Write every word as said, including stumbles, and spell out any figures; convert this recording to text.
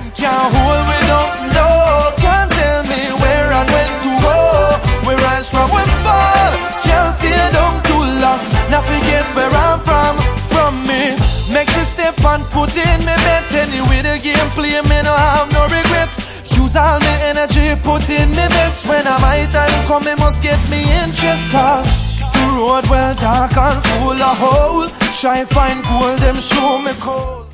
Can't hold we don't know. Can't tell me where and when to go. We rise from we fall. Can't stay down too long. Now forget where I'm from. From me, make the step and put in me bet. Anyway the game play, me no have no regret. Use all my energy, put in me best. When my time come, me must get me interest. Cause the road well dark and full of hole. Try find gold, them show me cold.